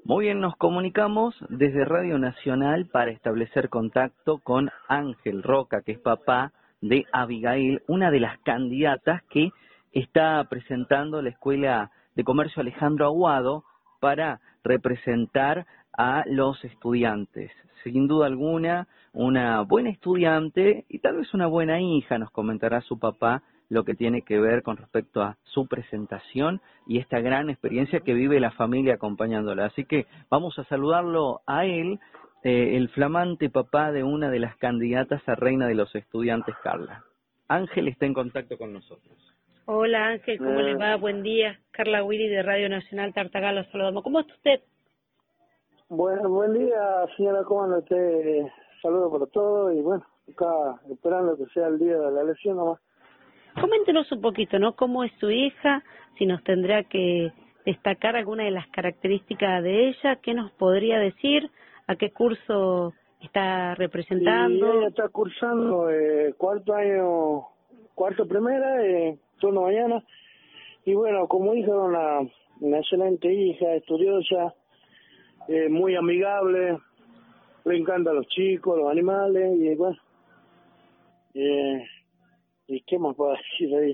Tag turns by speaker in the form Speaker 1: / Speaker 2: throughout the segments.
Speaker 1: Muy bien, nos comunicamos desde Radio Nacional para establecer contacto con Ángel Roca, que es papá de Abigail, una de las candidatas que está presentando la Escuela de Comercio Alejandro Aguado para representar a los estudiantes. Sin duda alguna, una buena estudiante y tal vez una buena hija, nos comentará su papá lo que tiene que ver con respecto a su presentación y esta gran experiencia que vive la familia acompañándola. Así que vamos a saludarlo a él, el flamante papá de una de las candidatas a Reina de los Estudiantes, Carla. Ángel está en contacto con nosotros.
Speaker 2: Hola Ángel, ¿cómo le va? Buen día. Carla Willy de Radio Nacional Tartagal, los saludamos. ¿Cómo está usted?
Speaker 3: Bueno, buen día, señora, ¿cómo anda usted? Saludos para todos y bueno, acá esperando que sea el día de la elección nomás.
Speaker 2: Coméntenos un poquito, ¿no? ¿Cómo es su hija? Si nos tendrá que destacar alguna de las características de ella, ¿qué nos podría decir? ¿A qué curso está representando?
Speaker 3: Y ella está cursando cuarto primera, turno mañana. Y bueno, como hija, una excelente hija, estudiosa, muy amigable, le encantan los chicos, los animales, y bueno, ¿y qué más puedo decir ahí?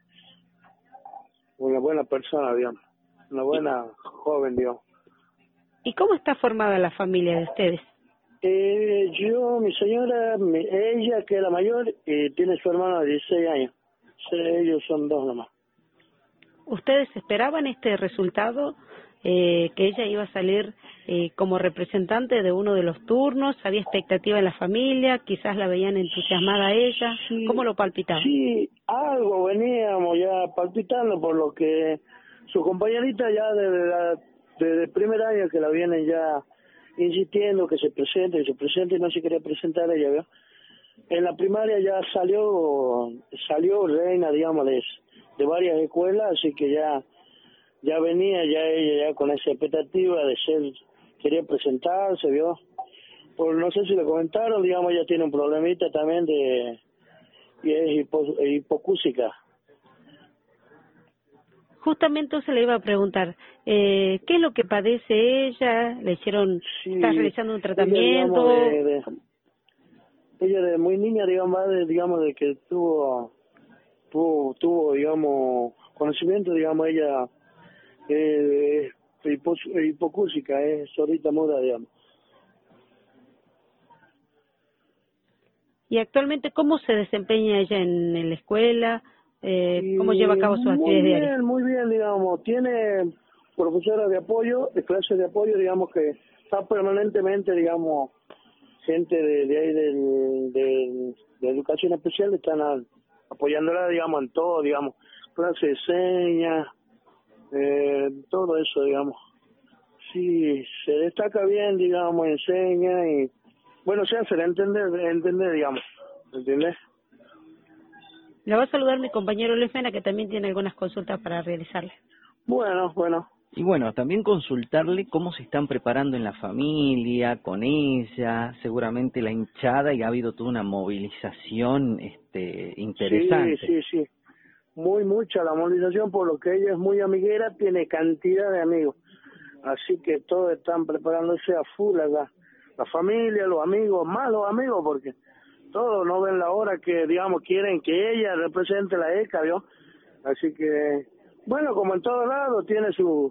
Speaker 3: Una buena persona, digamos, una buena joven, digamos.
Speaker 2: ¿Y cómo está formada la familia de ustedes?
Speaker 3: Mi señora, ella que es la mayor, tiene su hermano de 16 años. Sí, ellos son dos nomás.
Speaker 2: ¿Ustedes esperaban este resultado? Que ella iba a salir como representante de uno de los turnos, había expectativa en la familia, quizás la veían entusiasmada a ella,
Speaker 3: sí,
Speaker 2: ¿cómo lo palpitaban?
Speaker 3: Sí, algo veníamos ya palpitando por lo que su compañerita ya desde el primer año que la vienen ya insistiendo que se presente y no se quería presentar ella, ¿vio? En la primaria ya salió reina, digamos, de varias escuelas, así que ya venía ella con esa expectativa de quería presentarse, ¿vio? No sé si le comentaron, digamos, ella tiene un problemita también y es hipocúsica.
Speaker 2: Justamente se le iba a preguntar, ¿qué es lo que padece ella? ¿Le hicieron, está realizando un tratamiento?
Speaker 3: Ella de muy niña, digamos, de que tuvo, digamos, conocimiento, digamos, ella hipocúsica, es sordita muda, digamos.
Speaker 2: ¿Y actualmente cómo se desempeña ella en la escuela? ¿Cómo lleva a cabo sus actividades diarias?
Speaker 3: Muy bien, digamos, tiene profesora de apoyo, clases de apoyo, digamos, que está permanentemente, digamos, gente de ahí de educación especial están apoyándola, digamos, en todo, digamos, clases de señas, todo eso, digamos. Sí, se destaca bien, digamos, enseña y, bueno, se hace entender, digamos, ¿entiendes?
Speaker 2: La va a saludar mi compañero Luis Mena, que también tiene algunas consultas para realizarle.
Speaker 3: Bueno.
Speaker 1: Y bueno, también consultarle cómo se están preparando en la familia, con ella, seguramente la hinchada, y ha habido toda una movilización interesante.
Speaker 3: Sí. Mucha la movilización, por lo que ella es muy amiguera, tiene cantidad de amigos. Así que todos están preparándose a full acá. La familia, los amigos, más los amigos, porque todos no ven la hora que, digamos, quieren que ella represente la ECA, ¿vio? Así que, bueno, como en todos lados, tiene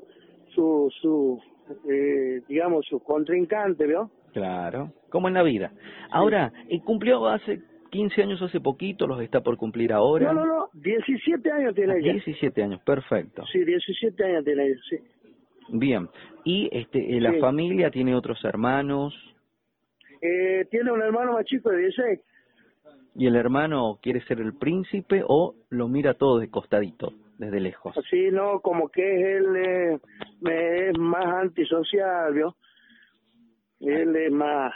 Speaker 3: digamos, su contrincante, ¿vio?
Speaker 1: Claro, como en la vida. Ahora, cumplió hace 15 años hace poquito, los está por cumplir ahora.
Speaker 3: No, 17 años tiene ella.
Speaker 1: 17 años, perfecto.
Speaker 3: Sí, 17 años tiene ella, sí.
Speaker 1: Bien, y la familia tiene otros hermanos.
Speaker 3: Tiene un hermano más chico de 16.
Speaker 1: ¿Y el hermano quiere ser el príncipe o lo mira todo de costadito, desde lejos?
Speaker 3: Sí, no, como que él es más antisocial, ¿vio? Él es más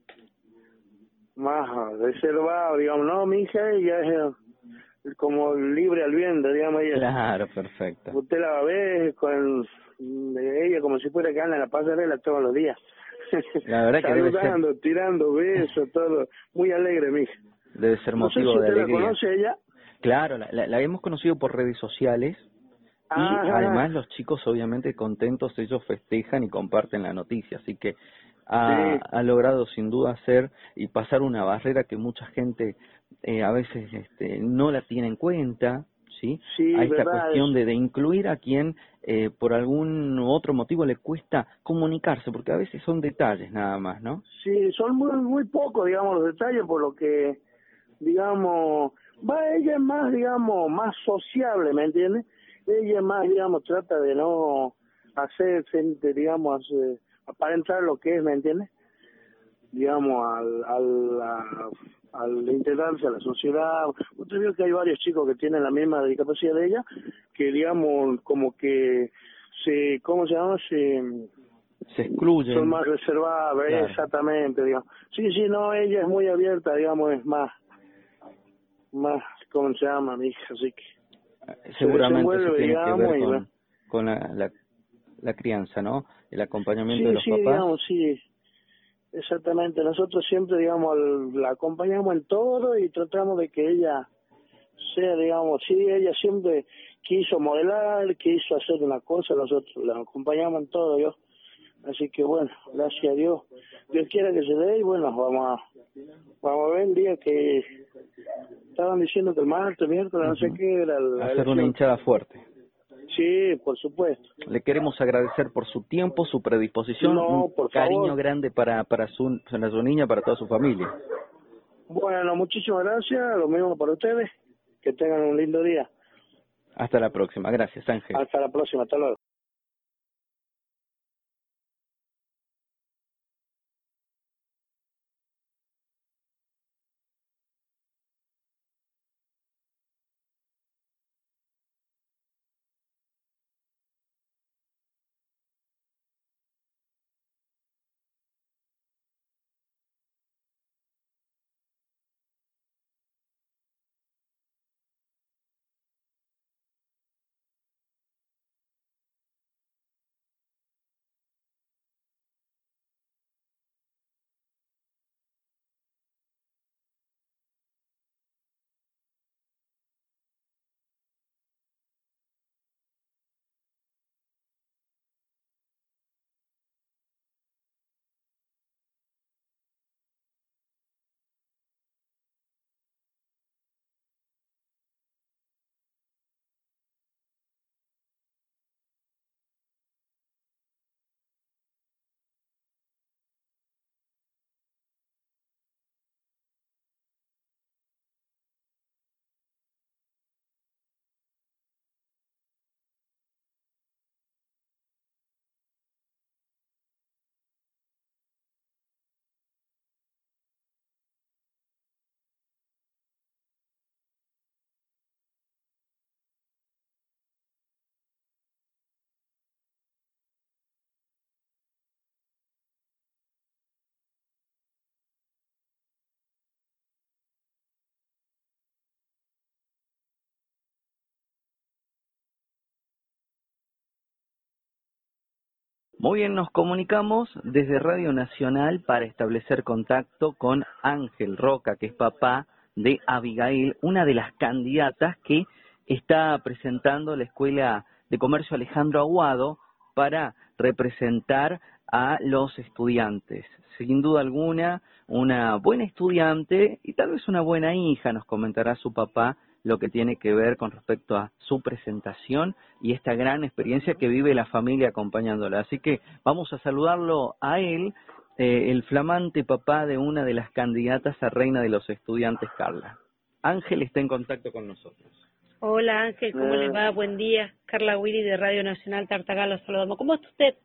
Speaker 3: reservado, digamos. No, mi hija ella es como libre al viento, digamos. Ella.
Speaker 1: Claro, perfecto.
Speaker 3: Usted la ve con ella como si fuera que anda en la pasarela todos los días.
Speaker 1: La verdad que
Speaker 3: saludando, tirando besos, todo. Muy alegre, mi hija.
Speaker 1: Debe ser motivo
Speaker 3: no sé si
Speaker 1: de
Speaker 3: usted
Speaker 1: alegría.
Speaker 3: la conoce ella.
Speaker 1: Claro, la hemos conocido por redes sociales, Y
Speaker 3: Ah,
Speaker 1: además los chicos obviamente contentos, ellos festejan y comparten la noticia, así que
Speaker 3: sí,
Speaker 1: ha logrado sin duda hacer y pasar una barrera que mucha gente a veces no la tiene en cuenta, ¿sí? A
Speaker 3: sí,
Speaker 1: esta
Speaker 3: verdad
Speaker 1: cuestión
Speaker 3: eso.
Speaker 1: de incluir a quien por algún otro motivo le cuesta comunicarse, porque a veces son detalles nada más, ¿no?
Speaker 3: Sí, son muy pocos, digamos, los detalles, por lo que, digamos, ella es más, digamos, más sociable, ¿me entiendes? Ella más, digamos, trata de no hacerse, digamos, aparentar lo que es, ¿me entiendes? Digamos, al integrarse a la sociedad. Usted vio que hay varios chicos que tienen la misma discapacidad de ella, que, digamos, como que ¿cómo se llama?
Speaker 1: Se
Speaker 3: Son
Speaker 1: excluyen,
Speaker 3: más reservadas,
Speaker 1: claro.
Speaker 3: exactamente, digamos. Sí, sí, no, ella es muy abierta, digamos, es más, ¿cómo se llama, mi hija? Así que se
Speaker 1: Seguramente eso
Speaker 3: desenvuelve,
Speaker 1: tiene que ver
Speaker 3: digamos, y bueno.
Speaker 1: con la crianza, ¿no? El acompañamiento de
Speaker 3: Sí,
Speaker 1: los
Speaker 3: sí,
Speaker 1: papás.
Speaker 3: digamos, sí, exactamente. Nosotros siempre, digamos, la acompañamos en todo y tratamos de que ella sea, digamos, sí, ella siempre quiso modelar, quiso hacer una cosa, nosotros la acompañamos en todo, yo. Así que bueno, gracias a Dios, Dios quiera que se dé y bueno, vamos a ver el día que estaban diciendo que el martes, miércoles, no sé
Speaker 1: Ujú.
Speaker 3: qué, era la
Speaker 1: Hacer una
Speaker 3: elección.
Speaker 1: hinchada fuerte.
Speaker 3: Sí, por supuesto.
Speaker 1: Le queremos agradecer por su tiempo, su predisposición, un
Speaker 3: No, por
Speaker 1: cariño
Speaker 3: favor.
Speaker 1: grande para su niña, para toda su familia.
Speaker 3: Bueno, muchísimas gracias, lo mismo para ustedes, que tengan un lindo día.
Speaker 1: Hasta la próxima. Gracias, Ángel.
Speaker 3: Hasta la próxima, hasta luego.
Speaker 1: Muy bien, nos comunicamos desde Radio Nacional para establecer contacto con Ángel Roca, que es papá de Abigail, una de las candidatas que está presentando la Escuela de Comercio Alejandro Aguado para representar a los estudiantes. Sin duda alguna, una buena estudiante y tal vez una buena hija, nos comentará su papá lo que tiene que ver con respecto a su presentación y esta gran experiencia que vive la familia acompañándola. Así que vamos a saludarlo a él, el flamante papá de una de las candidatas a reina de los estudiantes, Carla. Ángel está en contacto con nosotros.
Speaker 2: Hola Ángel, ¿cómo le
Speaker 3: Eh,
Speaker 2: va? Buen día. Carla Willy de Radio Nacional Tartagal, los saludamos. ¿Cómo está usted?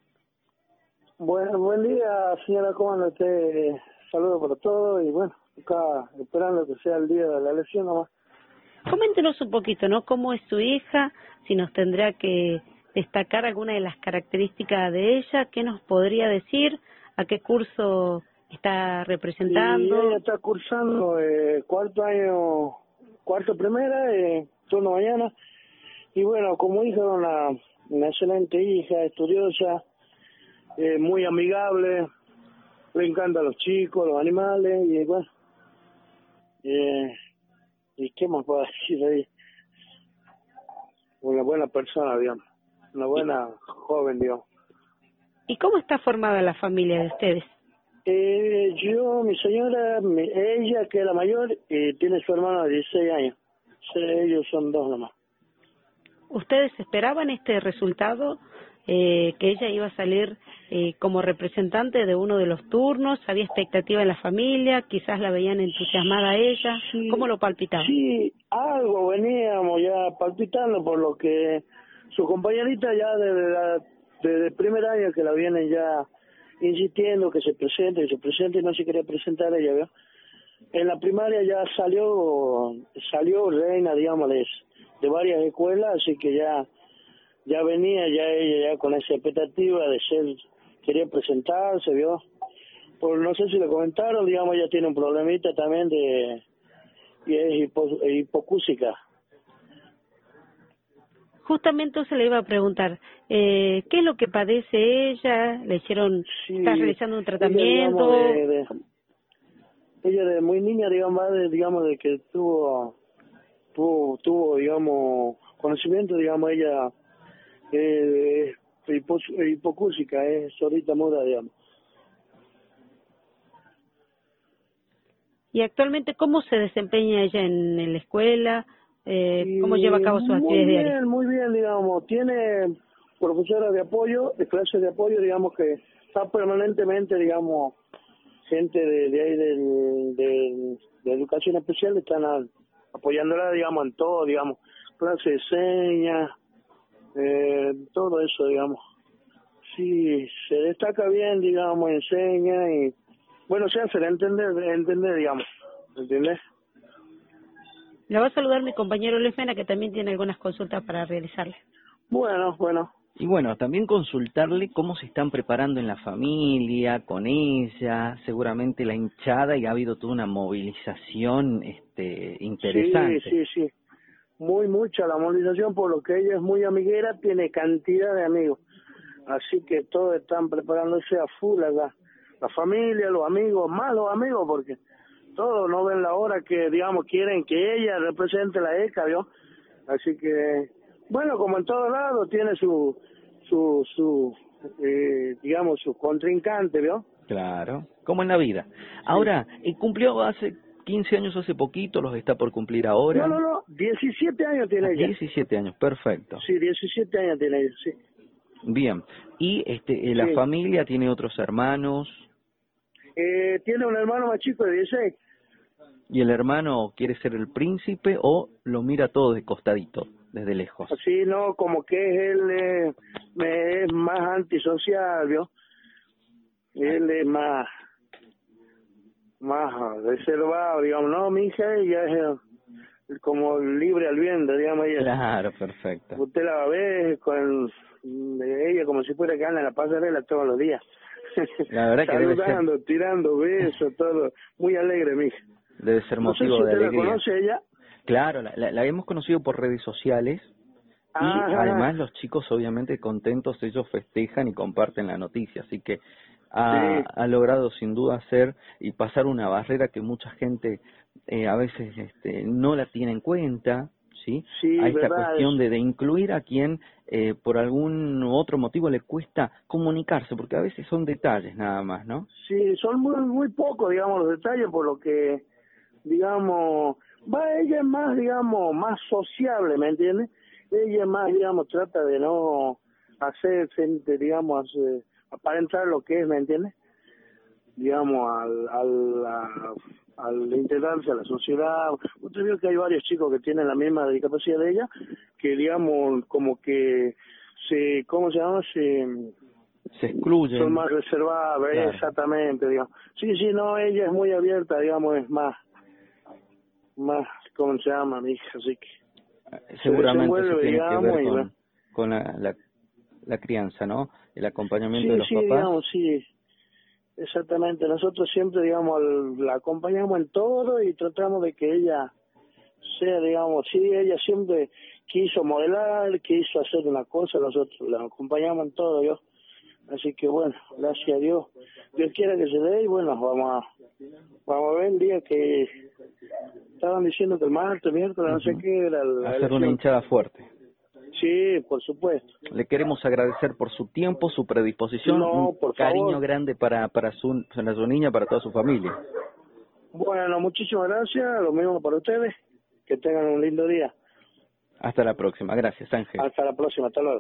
Speaker 3: buen día, señora, ¿cómo anda usted? Saludos para todos y bueno, acá esperando que sea el día de la elección nomás.
Speaker 2: Coméntenos un poquito, ¿no? ¿Cómo es su hija? Si nos tendrá que destacar alguna de las características de ella, ¿qué nos podría decir? ¿A qué curso está
Speaker 3: Y ella
Speaker 2: representando?
Speaker 3: está cursando cuarto año, cuarto primera, turno mañana. Y bueno, como hija, una excelente hija, estudiosa, muy amigable, le encantan los chicos, los animales, y bueno, ¿y qué más puedo decir ahí? una buena persona, digamos, una buena joven, digamos.
Speaker 2: ¿Y cómo está formada la familia de ustedes?
Speaker 3: Mi señora, ella que es la mayor, tiene su hermano de 16 años. Sí, ellos son dos nomás.
Speaker 2: ¿Ustedes esperaban este resultado? Que ella iba a salir como representante de uno de los turnos, había expectativa en la familia, quizás la veían entusiasmada a ella,
Speaker 3: Sí,
Speaker 2: ¿cómo lo palpitaban?
Speaker 3: sí, algo veníamos ya palpitando por lo que su compañerita ya desde el primer año que la vienen ya insistiendo que se presente y no se quería presentar ella, ¿vio? En la primaria ya salió reina, digamos, de varias escuelas, así que ya venía ya ella ya con esa expectativa de quería presentarse, ¿vio? No sé si le comentaron, digamos, ella tiene un problemita también y es hipocúsica.
Speaker 2: Justamente se le iba a preguntar, ¿qué es lo que padece ella? ¿Le hicieron,
Speaker 3: Sí,
Speaker 2: está realizando un
Speaker 3: ella,
Speaker 2: tratamiento?
Speaker 3: Ella de muy niña, digamos, de que tuvo, digamos, conocimiento, digamos, ella es hipocúsica, es sordita muda, digamos.
Speaker 2: ¿Y actualmente cómo se desempeña ella en la escuela? ¿Cómo lleva a cabo sus actividades diarias?
Speaker 3: Muy bien, digamos, tiene profesora de apoyo, de clases de apoyo, digamos, que está permanentemente, digamos, gente de ahí de educación especial están apoyándola, digamos, en todo, digamos, clases de señas, todo eso, digamos. Sí, se destaca bien, digamos, enseña y, bueno, se hace entender, digamos, ¿entiendes?
Speaker 2: La va a saludar mi compañero Luis Mena, que también tiene algunas consultas para realizarle.
Speaker 3: Bueno.
Speaker 1: Y bueno, también consultarle cómo se están preparando en la familia, con ella, seguramente la hinchada y ha habido toda una movilización interesante.
Speaker 3: Sí. Mucha la movilización, por lo que ella es muy amiguera, tiene cantidad de amigos. Así que todos están preparándose a full acá. La familia, los amigos, más los amigos, porque todos no ven la hora que, digamos, quieren que ella represente la ECA, ¿vio? Así que, bueno, como en todos lados, tiene digamos, su contrincante, ¿vio?
Speaker 1: Claro, como en la vida.
Speaker 3: Sí.
Speaker 1: Ahora, cumplió hace 15 años hace poquito, los está por cumplir ahora.
Speaker 3: No, 17 años tiene ella.
Speaker 1: 17 años, perfecto.
Speaker 3: Sí, 17 años tiene ella, sí.
Speaker 1: Bien, y la
Speaker 3: Sí.
Speaker 1: familia tiene otros hermanos.
Speaker 3: Tiene un hermano más chico de 16.
Speaker 1: ¿Y el hermano quiere ser el príncipe o lo mira todo de costadito, desde lejos?
Speaker 3: Así, no, como que él es más antisocial, ¿vio? Él es más reservado, digamos, no, mi hija ella es como libre al viento, digamos, ella.
Speaker 1: Claro, perfecto.
Speaker 3: Usted la va a ver con ella como si fuera que anda en la pasarela todos los días.
Speaker 1: La verdad que
Speaker 3: saludando, tirando besos, todo, muy alegre, mi hija.
Speaker 1: Debe ser
Speaker 3: No sé
Speaker 1: motivo
Speaker 3: si
Speaker 1: de
Speaker 3: usted la
Speaker 1: alegría.
Speaker 3: conoce ella.
Speaker 1: Claro, la hemos conocido por redes sociales y además los chicos obviamente contentos, ellos festejan y comparten la noticia, así que ha logrado sin duda hacer y pasar una barrera que mucha gente a veces no la tiene en cuenta, ¿sí? A esta cuestión de incluir a quien por algún otro motivo le cuesta comunicarse, porque a veces son detalles nada más, ¿no?
Speaker 3: Sí, son muy pocos, digamos, los detalles, por lo que, digamos, ella es más, digamos, más sociable, ¿me entiendes? Ella más, digamos, trata de no hacerse, digamos, aparentar lo que es, ¿me entiendes? Digamos, al integrarse a la sociedad. Usted vio que hay varios chicos que tienen la misma discapacidad de ella, que, digamos, como que ¿cómo se llama?
Speaker 1: Se excluyen.
Speaker 3: Son más reservados, claro. Exactamente, digamos. Sí, no, ella es muy abierta, digamos, es más, ¿cómo se llama, mi hija? Así que
Speaker 1: seguramente eso tiene
Speaker 3: digamos,
Speaker 1: que ver con la crianza, ¿no? El acompañamiento de los papás.
Speaker 3: Digamos, sí, exactamente. Nosotros siempre, digamos, la acompañamos en todo y tratamos de que ella sea, digamos, ella siempre quiso modelar, quiso hacer una cosa, nosotros la acompañamos en todo, yo. Así que bueno, gracias a Dios quiera que se dé y bueno, vamos a ver el día que estaban diciendo que el martes, miércoles, no sé qué era
Speaker 1: hacer una hinchada fuerte.
Speaker 3: Sí, por supuesto.
Speaker 1: Le queremos agradecer por su tiempo, su predisposición,
Speaker 3: No,
Speaker 1: un
Speaker 3: por
Speaker 1: cariño
Speaker 3: favor.
Speaker 1: grande para su niña, para toda su familia.
Speaker 3: Bueno, muchísimas gracias, lo mismo para ustedes, que tengan un lindo día.
Speaker 1: Hasta la próxima. Gracias, Ángel.
Speaker 3: Hasta la próxima, hasta luego.